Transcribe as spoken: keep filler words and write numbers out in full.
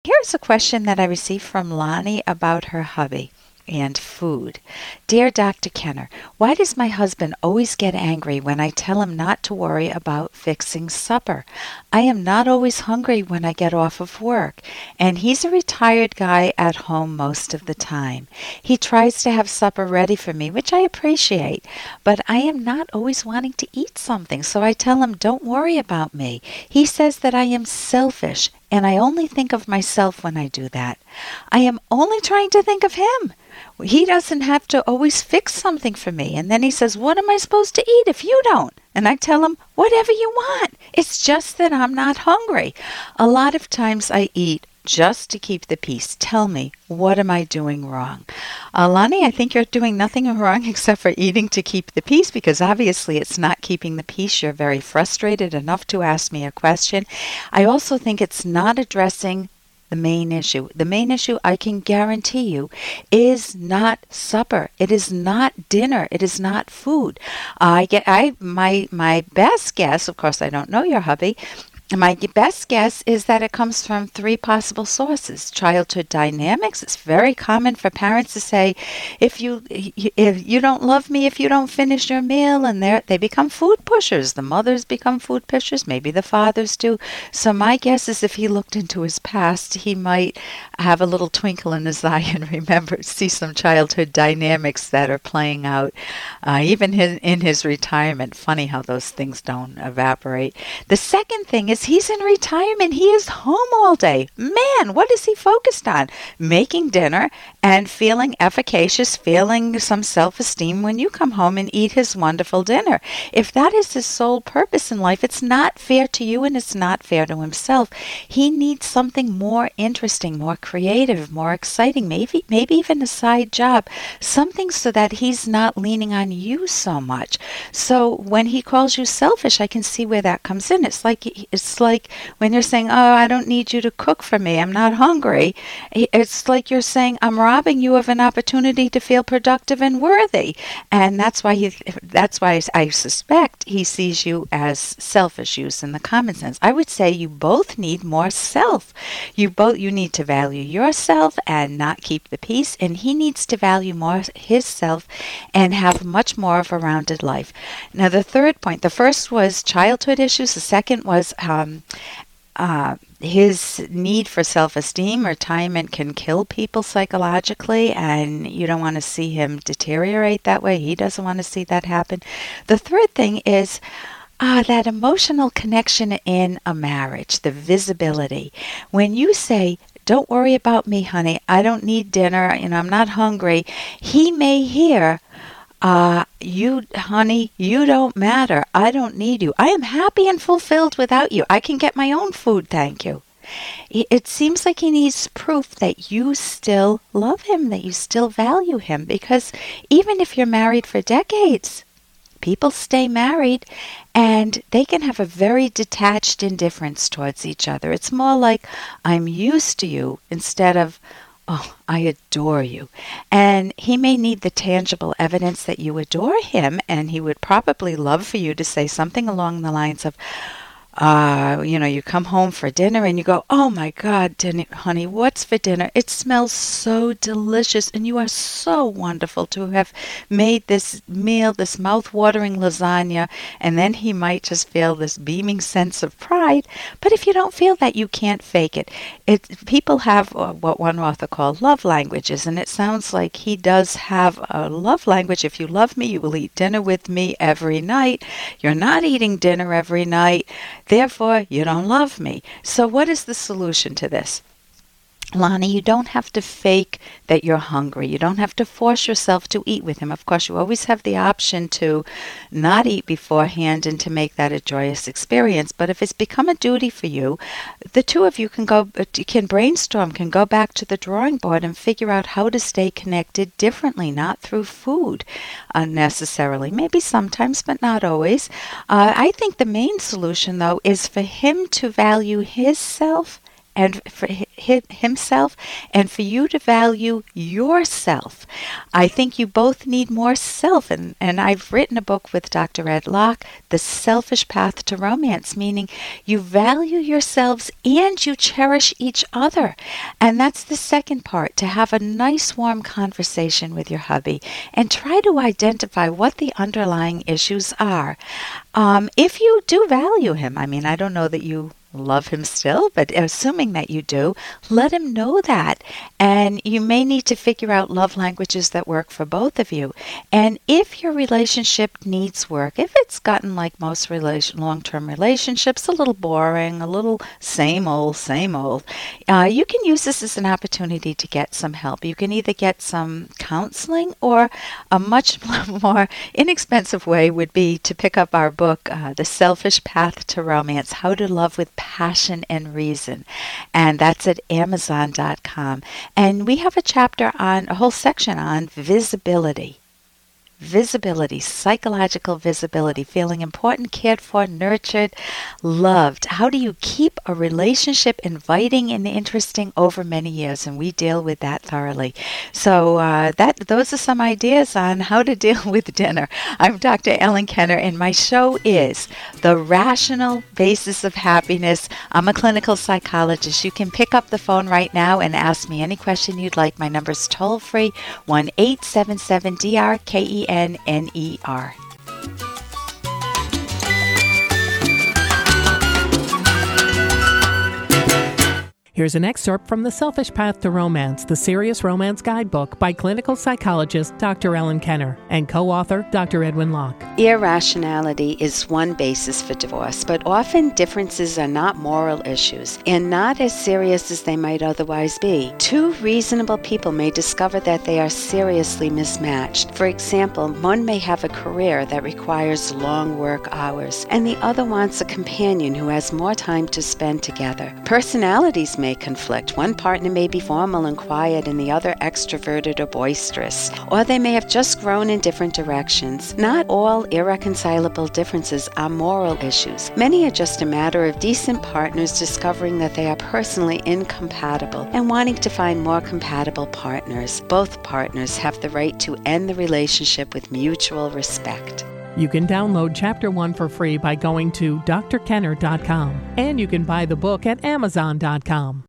Here's a question that I received from Lonnie about her hubby and food. Dear Doctor Kenner, why does my husband always get angry when I tell him not to worry about fixing supper? I am not always hungry when I get off of work, and he's a retired guy at home most of the time. He tries to have supper ready for me, which I appreciate, but I am not always wanting to eat something, so I tell him don't worry about me. He says that I am selfish, and I only think of myself when I do that. I am only trying to think of him. He doesn't have to always fix something for me. And then he says, what am I supposed to eat if you don't? And I tell him, whatever you want. It's just that I'm not hungry. A lot of times I eat just to keep the peace. Tell me, what am I doing wrong? Uh, Lonnie, I think you're doing nothing wrong except for eating to keep the peace, because obviously it's not keeping the peace. You're very frustrated enough to ask me a question. I also think it's not addressing the main issue. The main issue, I can guarantee you, is not supper. It is not dinner. It is not food. I get I my my best guess, of course I don't know your hubby, my best guess is that it comes from three possible sources. Childhood dynamics. It's very common for parents to say, if you if you don't love me if you don't finish your meal, and they they become food pushers. The mothers become food pushers. Maybe the fathers do. So my guess is if he looked into his past, he might have a little twinkle in his eye and remember, see some childhood dynamics that are playing out, uh, even in, in his retirement. Funny how those things don't evaporate. The second thing is he's in retirement. He is home all day. Man, what is he focused on? Making dinner and feeling efficacious, feeling some self-esteem when you come home and eat his wonderful dinner. If that is his sole purpose in life, it's not fair to you and it's not fair to himself. He needs something more interesting, more creative, more exciting, maybe maybe even a side job, something so that he's not leaning on you so much. So when he calls you selfish, I can see where that comes in. It's like it's like when you're saying, "Oh, I don't need you to cook for me. I'm not hungry." It's like you're saying, "I'm robbing you of an opportunity to feel productive and worthy." And that's why he that's why I suspect he sees you as selfish, use in the common sense. I would say you both need more self. You both you need to value yourself and not keep the peace, and he needs to value more his self and have much more of a rounded life. Now the third point, the first was childhood issues, the second was um, uh, his need for self-esteem. Retirement can kill people psychologically, and you don't want to see him deteriorate that way. He doesn't want to see that happen. The third thing is Ah, that emotional connection in a marriage, the visibility. When you say, don't worry about me, honey, I don't need dinner, you know, I'm not hungry, he may hear, uh, you, honey, you don't matter. I don't need you. I am happy and fulfilled without you. I can get my own food, thank you. It seems like he needs proof that you still love him, that you still value him, because even if you're married for decades, people stay married and they can have a very detached indifference towards each other. It's more like, I'm used to you, instead of, oh, I adore you. And he may need the tangible evidence that you adore him, and he would probably love for you to say something along the lines of, Uh, you know, you come home for dinner and you go, oh my God, dinner, honey, what's for dinner? It smells so delicious, and you are so wonderful to have made this meal, this mouth-watering lasagna. And then he might just feel this beaming sense of pride. But if you don't feel that, you can't fake it. It people have uh, what one author called love languages, and it sounds like he does have a love language. If you love me, you will eat dinner with me every night. You're not eating dinner every night. Therefore, you don't love me. So what is the solution to this? Lonnie, you don't have to fake that you're hungry. You don't have to force yourself to eat with him. Of course, you always have the option to not eat beforehand and to make that a joyous experience. But if it's become a duty for you, the two of you can go, can brainstorm, can go back to the drawing board and figure out how to stay connected differently, not through food unnecessarily. Maybe sometimes, but not always. Uh, I think the main solution, though, is for him to value his self and for hi- himself, and for you to value yourself. I think you both need more self, and, and I've written a book with Doctor Ed Locke, The Selfish Path to Romance, meaning you value yourselves and you cherish each other. And that's the second part, to have a nice warm conversation with your hubby and try to identify what the underlying issues are. Um, if you do value him, I mean, I don't know that you love him still, but assuming that you do, let him know that. And you may need to figure out love languages that work for both of you. And if your relationship needs work, if it's gotten like most relation, long-term relationships, a little boring, a little same old, same old, uh, you can use this as an opportunity to get some help. You can either get some counseling, or a much more inexpensive way would be to pick up our book, uh, The Selfish Path to Romance, How to Love with Passion and Reason. And that's at amazon dot com. And we have a chapter on, a whole section on visibility. Visibility, psychological visibility, feeling important, cared for, nurtured, loved. How do you keep a relationship inviting and interesting over many years? And we deal with that thoroughly. So uh, that those are some ideas on how to deal with dinner. I'm Doctor Ellen Kenner, and my show is The Rational Basis of Happiness. I'm a clinical psychologist. You can pick up the phone right now and ask me any question you'd like. My number's toll free, one eight seven seven D R K E N N E R. Here's an excerpt from The Selfish Path to Romance, the Serious Romance Guidebook by clinical psychologist Doctor Ellen Kenner and co-author Doctor Edwin Locke. Irrationality is one basis for divorce, but often differences are not moral issues and not as serious as they might otherwise be. Two reasonable people may discover that they are seriously mismatched. For example, one may have a career that requires long work hours, and the other wants a companion who has more time to spend together. Personalities may conflict. One partner may be formal and quiet and the other extroverted or boisterous. Or they may have just grown in different directions. Not all irreconcilable differences are moral issues. Many are just a matter of decent partners discovering that they are personally incompatible and wanting to find more compatible partners. Both partners have the right to end the relationship with mutual respect. You can download Chapter one for free by going to d r kenner dot com, and you can buy the book at amazon dot com.